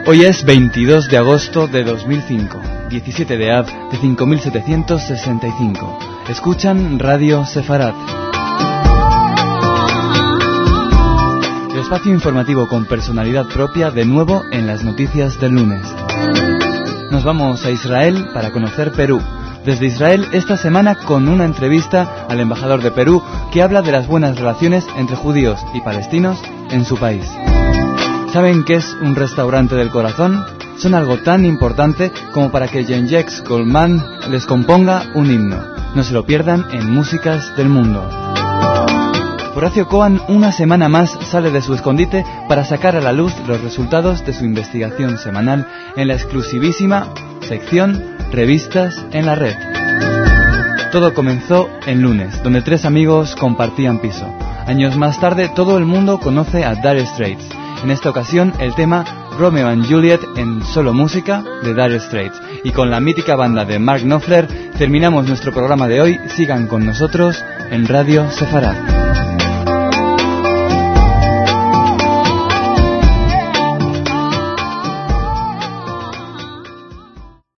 Hoy es 22 de agosto de 2005, 17 de Av de 5765. Escuchan Radio Sefarat. El espacio informativo con personalidad propia de nuevo en las noticias del lunes. Nos vamos a Israel para conocer Perú. Desde Israel esta semana con una entrevista al embajador de Perú que habla de las buenas relaciones entre judíos y palestinos en su país. ¿Saben qué es un restaurante del corazón? Son algo tan importante como para que Jean-Jacques Goldman les componga un himno. No se lo pierdan en Músicas del Mundo. Horacio Coan una semana más sale de su escondite para sacar a la luz los resultados de su investigación semanal en la exclusivísima sección Revistas en la Red. Todo comenzó en lunes, donde 3 amigos compartían piso. Años más tarde, todo el mundo conoce a Dire Straits. En esta ocasión, el tema Romeo and Juliet en solo música de Dire Straits. Y con la mítica banda de Mark Knopfler, terminamos nuestro programa de hoy. Sigan con nosotros en Radio Sefarat.